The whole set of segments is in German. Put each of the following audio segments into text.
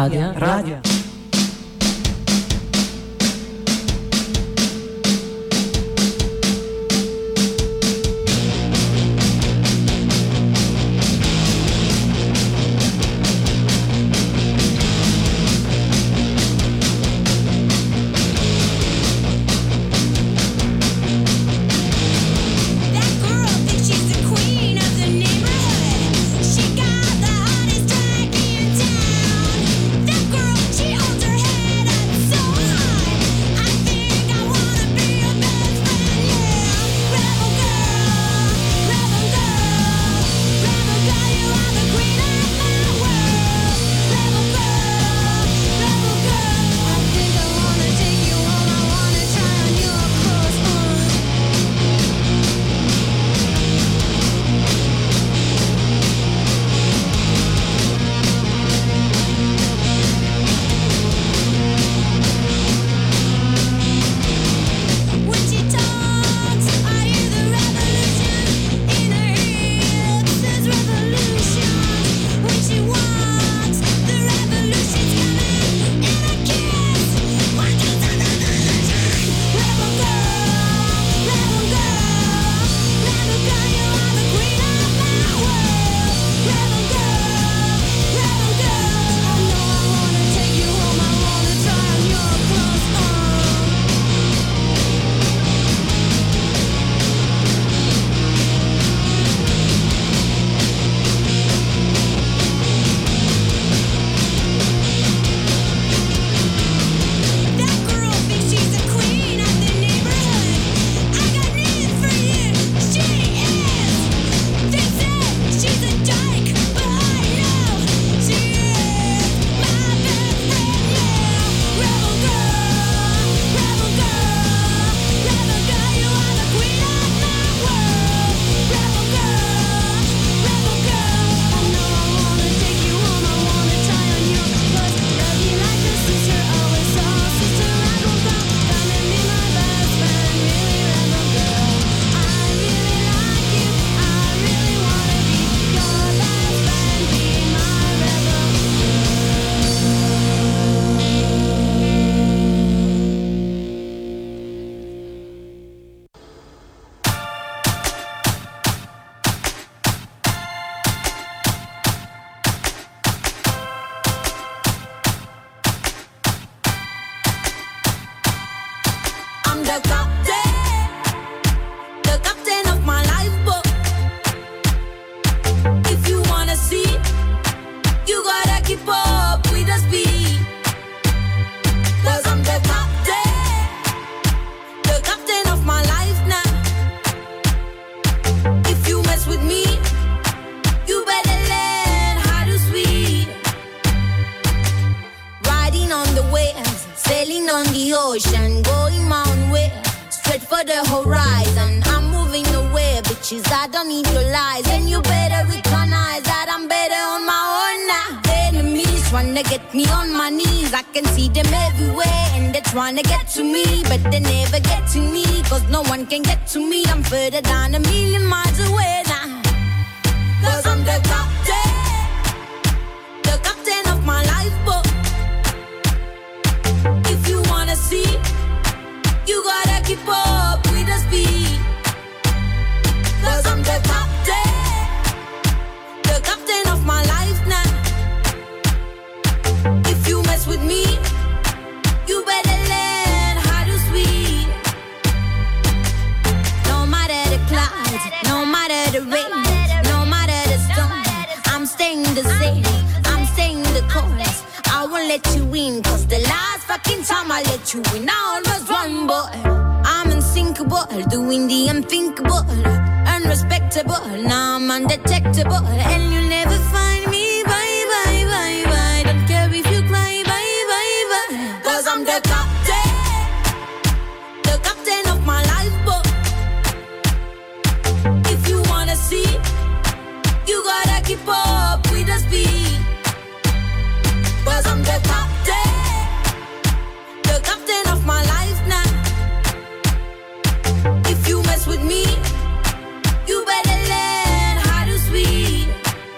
Radio. With me, you better learn how to sweet.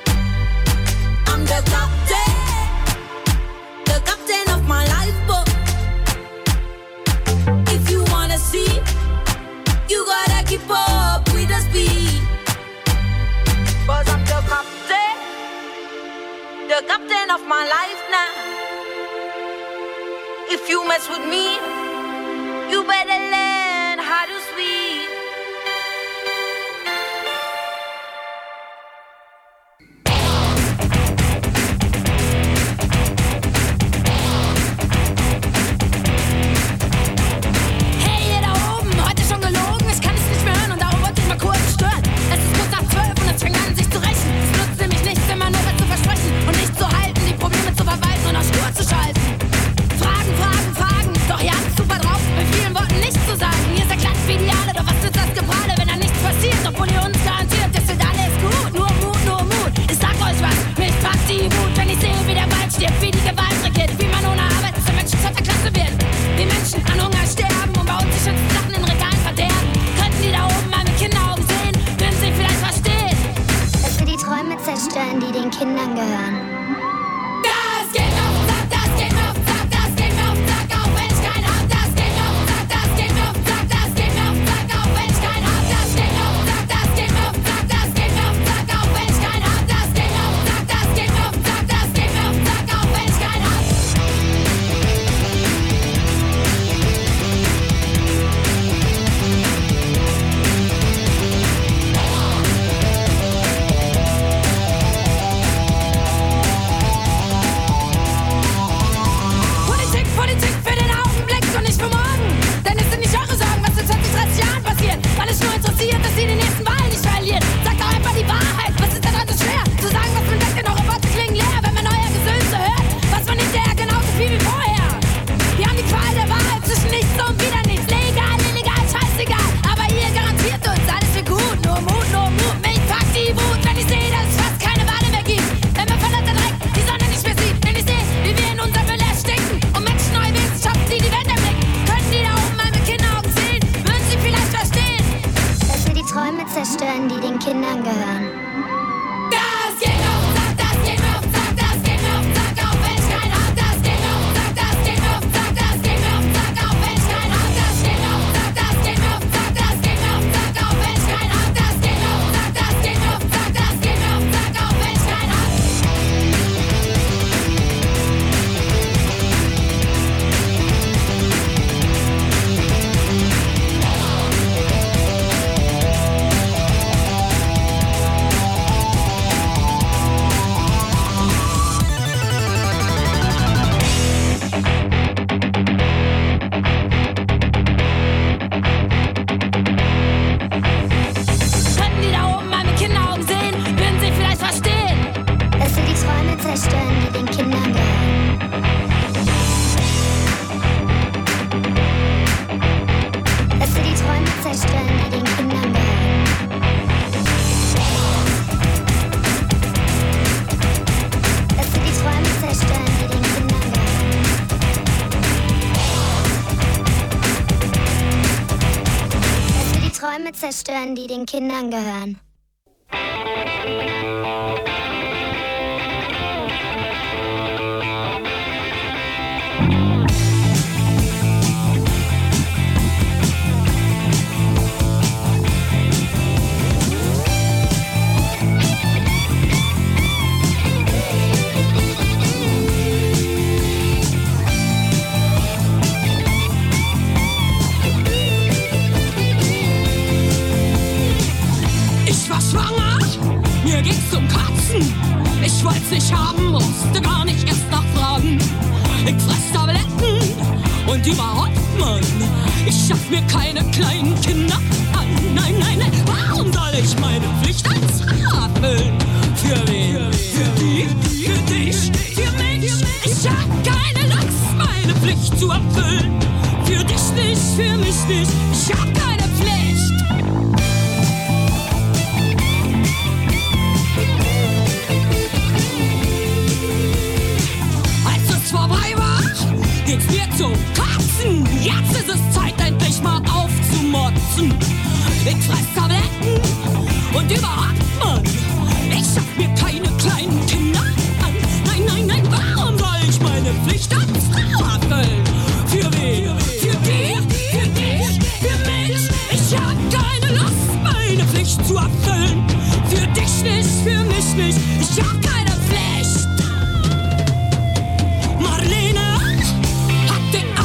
If you mess with me, you better learn how to sweet. Hey, ihr da oben, heute schon gelogen, ich kann es nicht mehr hören und darum wollte ich mal kurz stören. Es ist kurz nach 12 und es fängt an, sich zu rächen. Es nutzt nämlich nichts, immer nur was zu versprechen und nicht zu halten, die Probleme zu verwalten und auf Spur zu schalten. Fragen, Fragen, Fragen, doch ihr habt super drauf, mit vielen Worten nichts zu sagen. Ihr seid glatt wie die Ideale, doch was nützt das Geprahle, wenn da nichts passiert, obwohl ihr uns garantiert, das wird alles gut. Nur Mut, nur Mut, ich sag euch was, mich packt die Wut, wenn ich sehe, wie der Wald stirbt, wie die Gewalt regiert, wie man ohne Arbeit zu Menschen zweiter Klasse wird. Wie Menschen an Hunger sterben und bei uns die schönsten Sachen in Regalen verderben. Könnten die da oben mal mit Kinderaugen sehen, würden sie vielleicht verstehen. Dass wir die Träume zerstören, die den Kindern gehören. Das geht mir auf den Sack, das geht mir auf den Sack, das geht mir auf den Sack, auch wenn ich keinen hab. Das geht mir auf den Sack, das geht mir auf den Sack, das geht mir auf den Sack, auch wenn ich keinen hab. Das geht mir auf den Sack, das geht mir auf den Sack, das geht mir auf den Sack, auch wenn ich keinen hab. Das geht mir auf den Sack, das geht mir auf den Sack, das geht mir auf den Sack, auch wenn ich keinen hab. Politik, Politik für den Augenblick und nicht für morgen. Denn es sind nicht eure Sorgen, was in 20, 30 Jahren passiert. Weil es nur interessiert, dass ihr die nächsten Wahlen nicht verliert. Sagt doch einfach die Wahrheit, was ist daran so schwer? Zu sagen, was man denkt, denn eure Worte klingen leer, wenn man euer Gesülze hört. Was man hinterher genauso viel wie vorher. Wir haben die Qual der Wahl zwischen nichts und wieder nichts. Legal, illegal, scheißegal. Aber ihr garantiert uns, alles wird gut. Nur Mut, mich packt die Wut, wenn ich sehe, dass es fast keine Wale mehr gibt. Wenn man verletzter Dreck die Sonne nicht mehr sieht. Wenn ich sehe, wie wir in unserem Müll erstinken und Menschen neu Wissenschaften, die die Welt erblicken. Könnten die da oben mal mit Kinderaugen sehen, würden sie vielleicht verstehen. Dass wir die Träume zerstören, die den Kindern gehören. Das geht mir auf den Sack, das geht mir auf den Sack, das geht mir auf den Sack, auch wenn ich keinen hab. Das geht mir auf den Sack, das geht mir auf den Sack, das geht mir auf den Sack, auch wenn ich keinen hab. Das geht mir auf den Sack, das geht mir auf den Sack, das geht mir auf den Sack, auch wenn ich keinen hab. Das geht mir auf den Sack, das geht mir auf den Sack, das geht mir auf den Sack, auch wenn ich keinen hab. Könnten die da oben mal mit Kinderaugen sehen, würden sie vielleicht verstehen. Dass wir die Träume zerstören, die den Kindern gehören. Dass wir die Träume zerstören, die den Kindern gehören. Dass wir die Träume zerstören, die den Kindern gehören. Dass wir die Träume zerstören, die den Kindern gehören. Ich war schwanger, mir ging's um Katzen. Ich wollt's nicht haben, musste gar nicht erst nachfragen. Ich fress Tabletten und überhaupt, Mann, ich schaff mir keine kleinen Kinder an. Nein, nein, nein, warum soll ich meine Pflicht als erfüllen? Für wen? Für die? Für dich? Für mich? Ich hab keine Lust, meine Pflicht zu erfüllen. Für dich nicht, für mich nicht, ich hab keine Pflicht. Vorbei war, geht's mir zum Kotzen. Jetzt ist es Zeit, endlich mal aufzumotzen. Ich fress Tabletten und überhaupt, Mann, ich schaff mir keine kleinen Kinder an. Nein, nein, nein, warum soll ich meine Pflicht als Frau erfüllen? Für wen? Für die? Für dich? Für mich? Ich hab keine Lust, meine Pflicht zu erfüllen. Für dich nicht, für mich nicht, ich hab keine Pflicht. Marlene hat den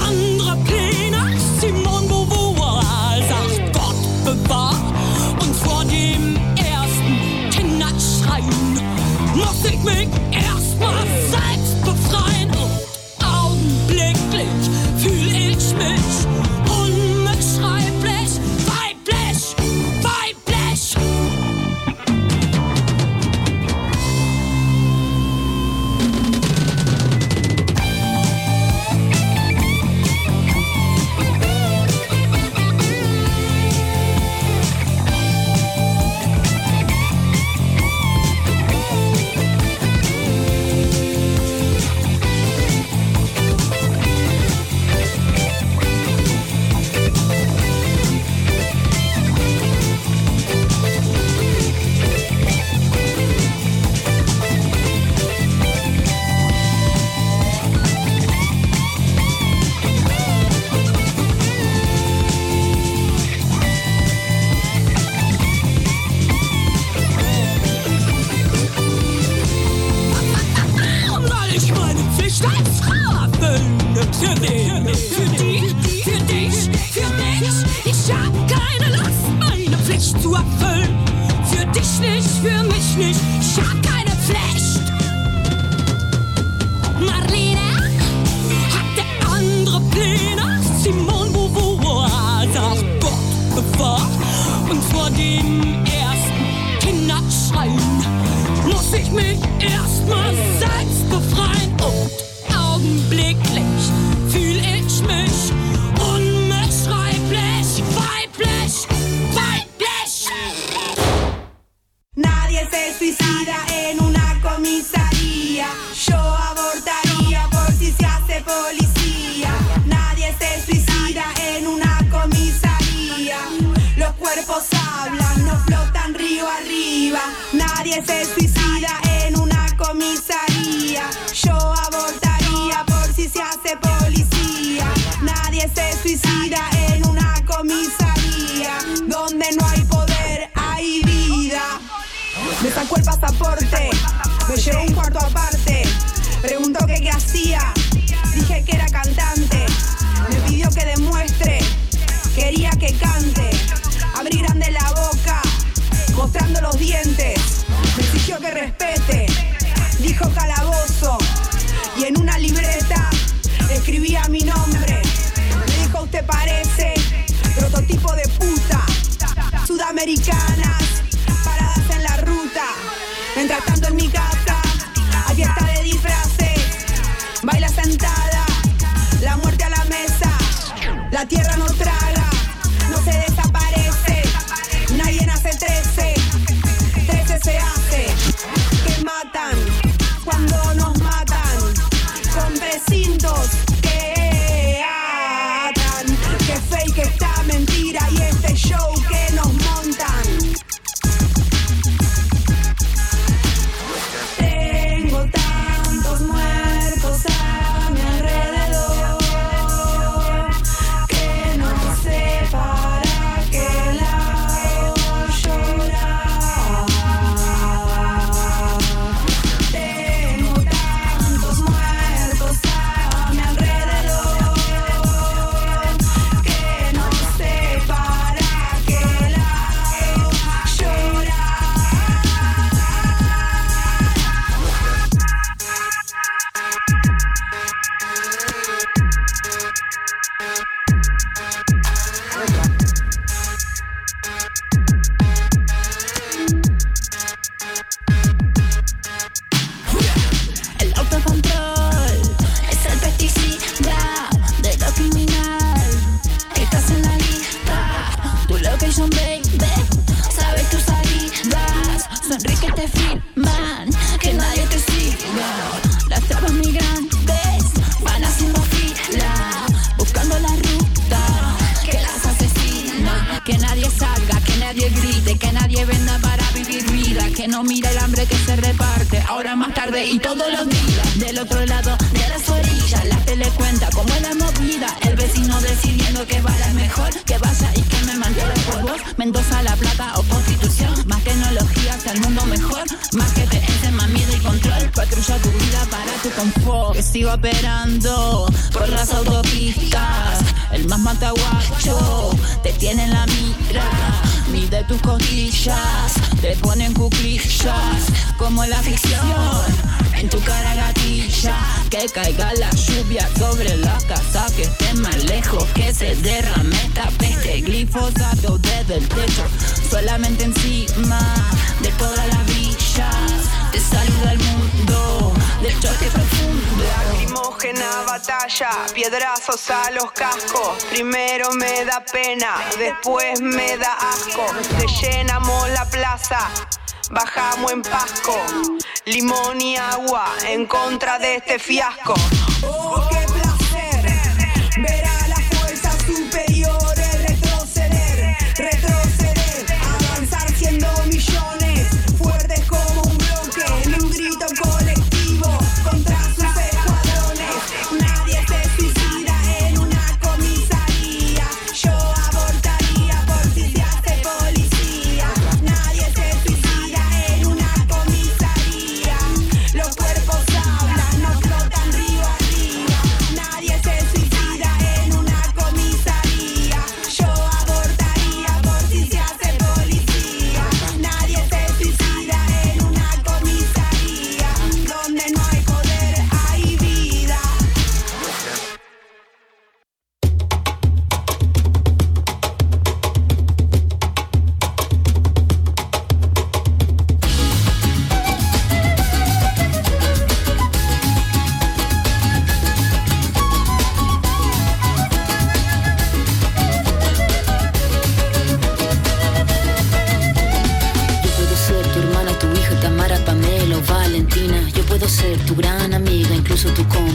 für wen? Für die, für dich, für mich. Ich hab keine Lust, meine Pflicht zu erfüllen. Für dich nicht, für mich nicht. Ich hab keine Pflicht. Marlene hatte andere Pläne. Simone Beauvoir sagt Gott bewahrt. Und vor dem ersten Kinderschreien muss ich mich erstmal selbst befreien. Und augenblicklich fühl ich mich unbeschreiblich weiblich, weiblich. Nadie se suicida en una comisaría. Yo abortaría por si se hace policía. Nadie se suicida en una comisaría. Los cuerpos hablan, no flotan río arriba. Nadie se suicida en una comisaría. Yo abortaría por si se hace policía. Nadie se suicida en una comisaría. Donde no hay poder, hay vida. Me sacó el pasaporte, me llevó un cuarto aparte. Preguntó que qué hacía, dije que era cantante. Me pidió que demuestre, quería que cante. Abrí grande la boca, mostrando los dientes. Me exigió que respete, dijo calabozo. Y en una libreta escribía mi nombre. Me dijo usted parece prototipo de puta. Sudamericanas, paradas en la ruta. Mientras tanto en mi casa hay fiesta de disfraces. Baila sentada, la muerte a la mesa. La tierra no traga, no se desaparece. Nadie nace 13, 13 se hace. Que matan cuando nos matan, con precintos que atan. Que fake esta mentira y este show que nos montan. Tengo tantos muertos a mi alrededor que no sé para qué lado llorar. Tengo tantos muertos a mi alrededor que no sé para qué lado llorar. El autocontrol es el pesticida de lo criminal. Estás en la lista, tu location baby. Sabes tus salidas, sonríe que te filman, que nadie te siga. Las trabas migrantes van haciendo fila, buscando la ruta que las asesina. Que nadie salga, que nadie grite, que nadie venda para vivir vida. Que no mira el hambre que se reparte, ahora más tarde y todos los días. Del otro lado de las orillas, la tele cuenta cómo es la movida. El vecino decidiendo que vale mejor, que vaya y que me mantenga por vos. Mendoza, La Plata o Constitución. Más tecnología hacia el mundo mejor, más que te más miedo y control. Patrulla tu vida para tu confort. Que sigo operando por las autopistas. El más mataguacho te tiene en la mira. Mide tus costillas, te ponen cuclillas como en la ficción. En tu cara gatilla, que caiga la lluvia sobre la casa, que esté más lejos, que se derrame esta peste. Glifosato desde el techo, solamente encima de todas las villas. Te saluda el mundo del choque profundo. Lacrimógena batalla, piedrazos a los cascos. Primero me da pena, después me da asco. Rellenamos la plaza, bajamos en Pasco. Limón y agua en contra de este fiasco. Oh, qué placer ver a las fuerzas superiores retroceder, retroceder, avanzar siendo millones, fuertes como un bloque, en un grito colectivo contra sus escuadrones. Nadie se suicida en una comisaría. Yo abortaría por si se hace policía. Nadie se suicida en una comisaría. Los cuerpos hablan, no flotan río arriba.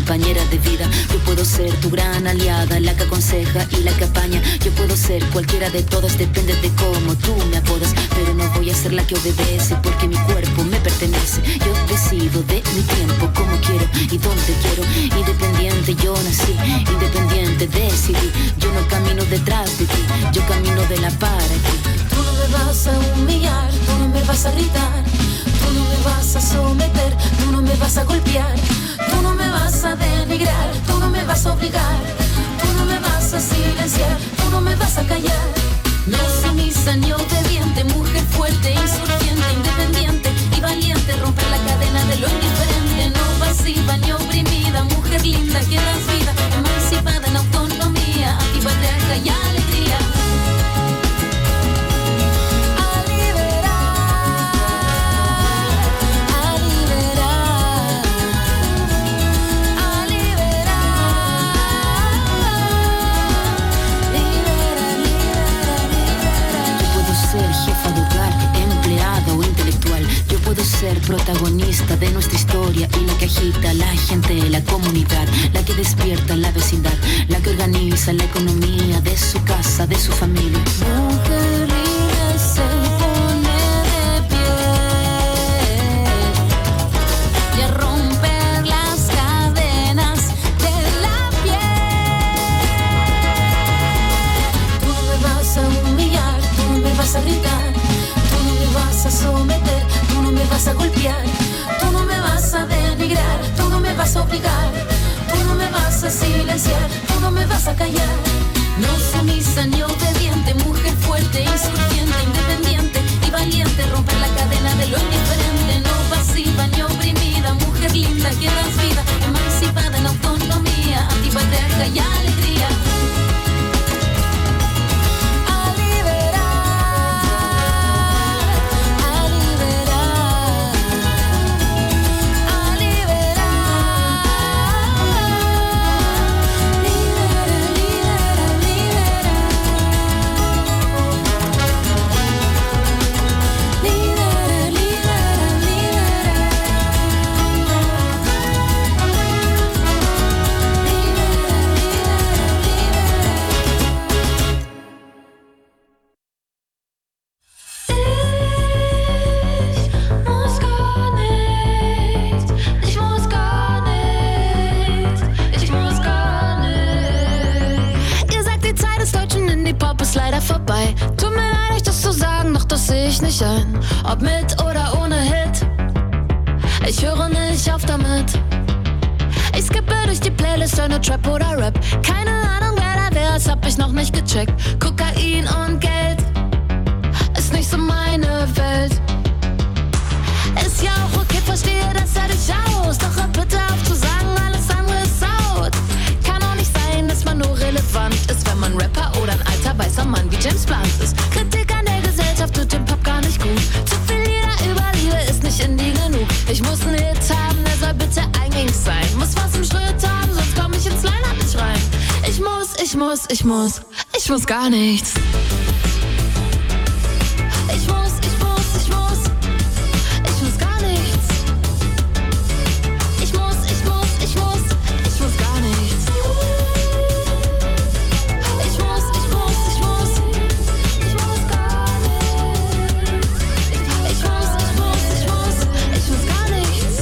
compañera de vida. Yo puedo ser tu gran aliada, la que aconseja y la que apaña. Yo puedo ser cualquiera de todas, depende de cómo tú me apodas. Pero no voy a ser la que obedece, porque mi cuerpo me pertenece. Yo decido de mi tiempo, como quiero y donde quiero. Independiente yo nací, independiente decidí. Yo no camino detrás de ti, yo camino de la para ti. Tú no me vas a humillar, tú no me vas a gritar, tú no me vas a someter, tú no me vas a golpear, tú no me vas a denigrar, tú no me vas a obligar, tú no me vas a silenciar, tú no me vas a callar. No sumisa ni obediente, mujer fuerte, insurgente, independiente y valiente, romper la cadena de lo indiferente, no pasiva ni oprimida, mujer linda que das vida, emancipada en autonomía, antipatriarca y alegría. Ser protagonista de nuestra historia y la que agita a la gente, la comunidad, la que despierta la vecindad, la que organiza la economía de su casa, de su familia. Mujer libre se pone de pie y a romper las cadenas de la piel. Tú no me vas a humillar, tú no me vas a gritar, tú no me vas a someter, tú no me vas a golpear, tú no me vas a denigrar, tú no me vas a obligar, tú no me vas a silenciar, tú no me vas a callar. No sumisa ni obediente, mujer fuerte, insurgente, independiente y valiente, romper la cadena de lo indiferente, no pasiva ni oprimida, mujer linda que das vida, emancipada en autonomía, antipatriarca y alegría. Ob mit oder ohne Hit, ich höre nicht auf damit. Ich skippe durch die Playlist, höre Trap oder Rap. Keine Ahnung, wer da wär, das hab ich noch nicht gecheckt. Kokain und Geld ist nicht so meine Welt. Ist ja auch okay, verstehe das ja durchaus. Doch hör bitte auf zu sagen, alles andere ist out. Kann auch nicht sein, dass man nur relevant ist, wenn man Rapper oder ein alter weißer Mann wie James Blunt ist. Kritik an der Gesellschaft tut dem Pop gar nicht gut. Zu viel Lieder über Liebe ist nicht Indie genug. Ich muss einen Hit haben, der soll bitte eingängig sein. Muss was im Schritt haben, sonst komm ich ins Line-Up nicht rein. Ich muss gar nichts. Ich muss gar nichts. Ich muss gar nichts. Ich muss gar nichts.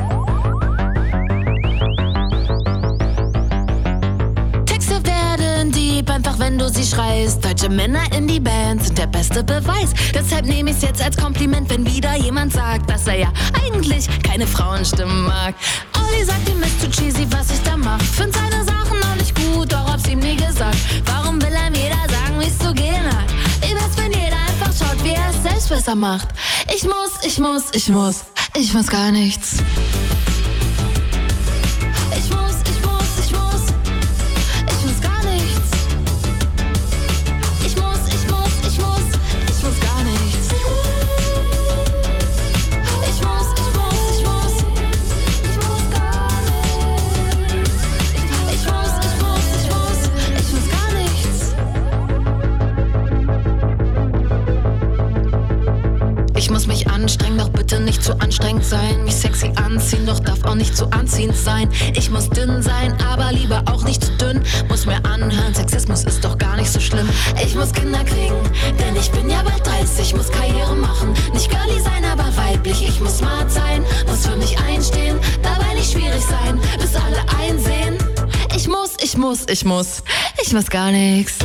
Texte werden deep, einfach wenn du sie schreist. Deutsche Männer in die Band sind der beste Beweis. Deshalb nehme ich's jetzt als Kompliment, wenn wieder jemand sagt, dass er ja eigentlich keine Frauenstimmen mag. Olli sagt, ihm ist zu cheesy, was ich da mach. Find seine Sachen noch nicht gut, doch hab's ihm nie gesagt. Warum will er mir da sagen, wie's zu gehen hat? Ich weiß, wenn jeder einfach schaut, wie er es selbst besser macht. Ich muss gar nichts. Ich muss gar nichts. Ich muss gar nichts. Ich muss gar nichts. Ich muss mich anstrengen, doch bitte nicht zu anstrengend sein. Mich sexy anziehen, doch darf auch nicht zu anziehend sein. Ich muss dünn sein, aber lieber auch nicht zu dünn. Muss mir anhören, Sexismus ist doch gar nicht so schlimm. Ich muss Kinder kriegen, denn ich bin ja bald 30. Muss Karriere machen, nicht girly sein, aber weiblich. Ich muss smart sein, muss für mich einstehen, dabei nicht schwierig sein, bis alle einsehen. Ich muss gar nichts.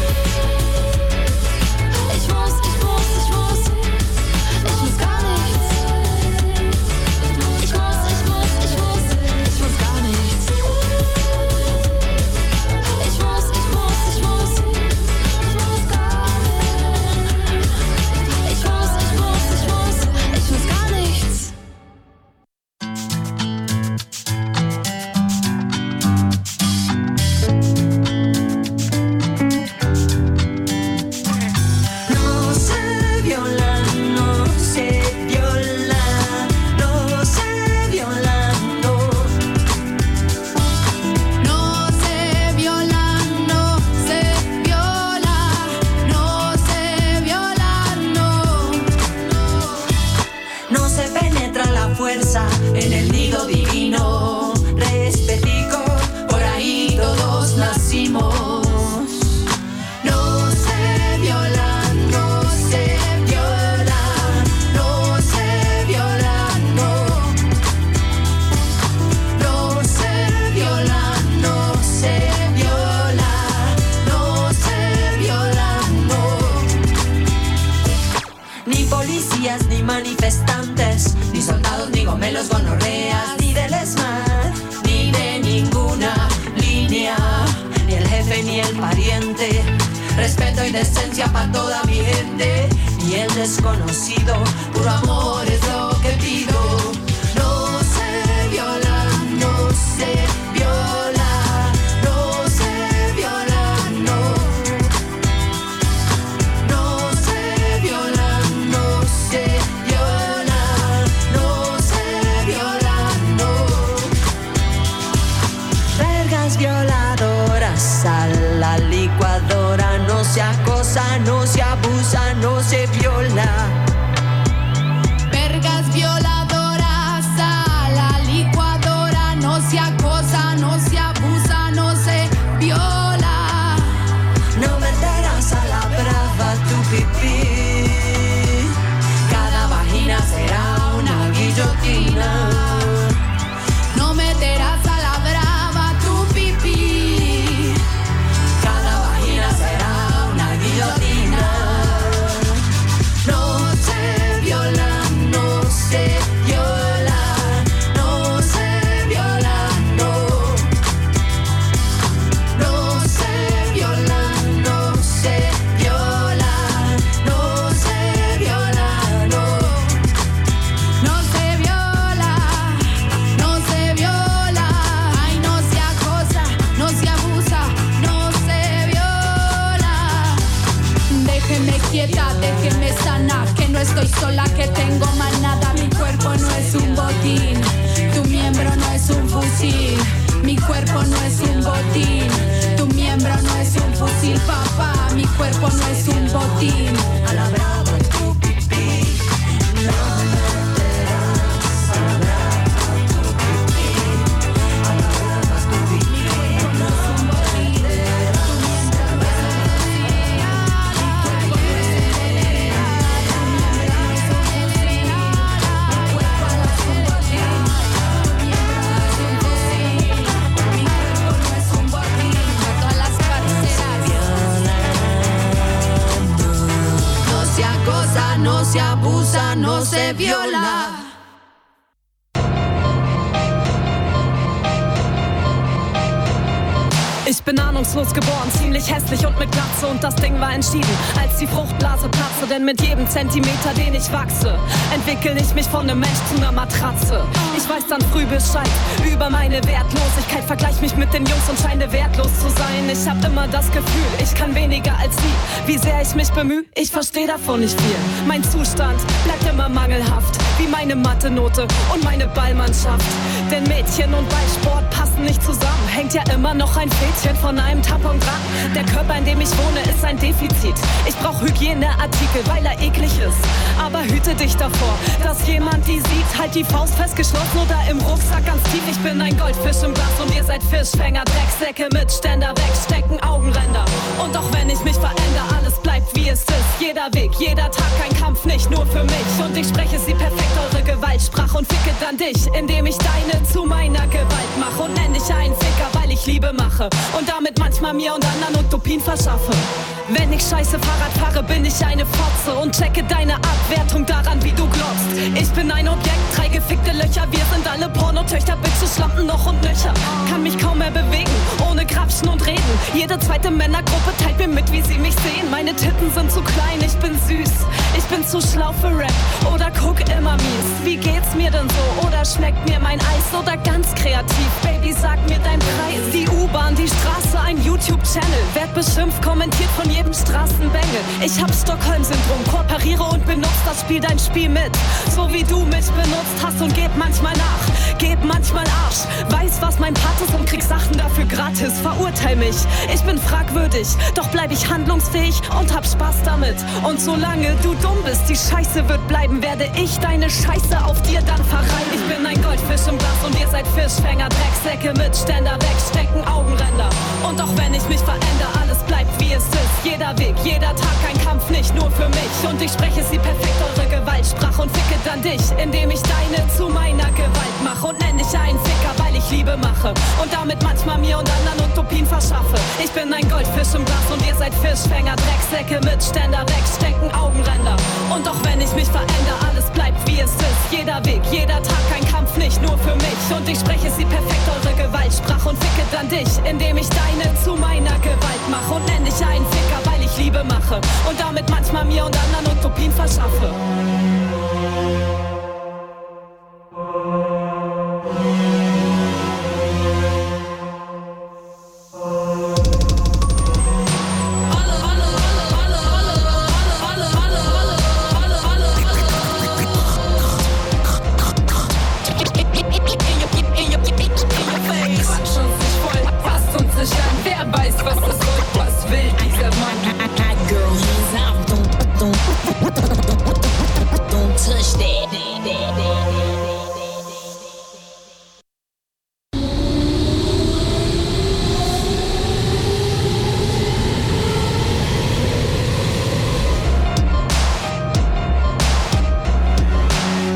En el nido divino, respetico, por ahí todos nacimos. No se viola, no se viola, no se viola, no. No se viola, no se viola, no se viola, no. Ni policías ni manifestantes, ni soldados, ni gomelos, gonorreas, ni del ESMAD, ni de ninguna línea, ni el jefe ni el pariente. Respeto y decencia para toda mi gente, ni el desconocido, puro amor es lo que pido. No se viola, no se viola, no se viola, no. No se viola, no se viola, no se viola, no. Vergas violadoras a la licuadora, no se acosa, no se abusa, no se viola. Vergas violadoras a la licuadora, no se acosa, no se abusa, no se viola. No meterás a la brava tu pipí, cada vagina será una guillotina. No meterás a la brava tu pipí, cada vagina será una guillotina. No se viola, no se viola, no se viola, no. No se viola, no se viola, no se viola, no. no se viola, no se viola. Ay, no se acosa, no se abusa, no se viola. Déjeme quieta, déjeme sana, que no estoy sola, que tengo manada. Mi cuerpo no es un botín, tu miembro no es un fusil. Mi cuerpo no es un botín, tu miembro no es un fusil, papá. Mi cuerpo no es un botín. A la brava tu pipí, no meterás a la brava tu pipí, a la brava tu pipí, no meterás a la brava tu pipí. Todas las parceras. No se acosa, no se abusa, no se viola. Ich bin ahnungslos geboren, ziemlich hässlich und mit Glatze. Und das Ding war entschieden, als die Fruchtblase platze. Denn mit jedem Zentimeter, den ich wachse, entwickel ich mich von nem Mensch zu ner Matratze. Ich weiß dann früh Bescheid über meine Wertlosigkeit, vergleich mich mit den Jungs und scheine wertlos zu sein. Ich hab immer das Gefühl, ich kann weniger als sie. Wie sehr ich mich bemühe, ich versteh davon nicht viel. Mein Zustand bleibt immer mangelhaft, wie meine Mathe-Note und meine Ballmannschaft. Denn Mädchen und Ballsport passen passen nicht zusammen. Hängt ja immer noch ein Fädchen von einem Tampon dran. Der Körper, in dem ich wohne, ist ein Defizit. Ich brauch Hygieneartikel, weil er eklig ist. Aber hüte dich davor, dass jemand die sieht. Halt die Faust festgeschlossen oder im Rucksack ganz tief. Ich bin ein Goldfisch im Glas und ihr seid Fischfänger. Drecksäcke mit Ständer wegstecken, Augenränder. Und auch wenn ich mich verändere, alles bleibt wie es ist. Jeder Weg, jeder Tag, ein Kampf, nicht nur für mich. Und ich spreche sie perfekt, eure Gewaltsprache, und ficke dann dich, indem ich deine zu meiner Gewalt mache. Und nenn dich einen Ficker, weil ich Liebe mache. Und damit manchmal mir und anderen Utopien verschaffe. Wenn ich scheiße Fahrrad fahre, bin ich eine Fotze und checke deine Abwertung daran, wie du glotzt. Ich bin ein Objekt, 3 gefickte Löcher. Wir sind alle Pornotöchter, Bitches, Schlampen noch und nöcher. Kann mich kaum mehr bewegen, ohne Grapschen und reden. Jede zweite Männergruppe teilt mir mit, wie sie mich sehen. Meine Titten sind zu klein, ich bin süß. Ich bin zu schlau für Rap oder guck immer mies. Wie geht's mir denn so? Oder schmeckt mir mein Eis? Oder ganz kreativ, Baby, sag mir deinen Preis. Die U-Bahn, die Straße, ein YouTube-Channel. Werd beschimpft, kommentiert von jedem Straßenbengel. Ich hab Stockholm-Syndrom, kooperiere und benutze das Spiel, dein Spiel mit. So wie du mich benutzt hast und geb manchmal nach. Geb manchmal Arsch, weiß, was mein Part ist und krieg Sachen dafür gratis. Verurteil mich, ich bin fragwürdig, doch bleib ich handlungsfähig und hab Spaß damit. Und solange du dumm bist, die Scheiße wird bleiben, werde ich deine Scheiße auf dir dann verreiben. Ich bin ein Goldfisch im Glas und ihr seid Fischfänger. Drecksäcke mit Ständer wegstecken, Augenränder. Und auch wenn ich mich verändere, alles bleibt wie es ist. Jeder Weg, jeder Tag, ein Kampf, nicht nur für mich. Und ich spreche sie perfekt, eure Gewaltsprache, und ficke dann dich, indem ich deine zu meiner Gewalt mache. Und nenn dich einen Ficker, weil ich Liebe mache. Und damit manchmal mir und anderen Utopien verschaffe. Ich bin ein Goldfisch im Glas und ihr seid Fischfänger. Drecksäcke mit Ständer wegstecken, Augenränder. Und auch wenn ich mich verändere, alles bleibt wie es ist. Jeder Weg, jeder Tag, ein Kampf, nicht nur für mich. Und ich spreche sie perfekt, eure Gewaltsprache, und ficke dann dich, indem ich deine zu meiner Gewalt mache. Und nenn dich einen Ficker, weil ich Liebe mache. Und damit manchmal mir und anderen Utopien verschaffe.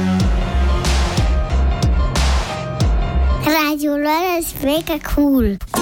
Radio Lörder ist mega cool.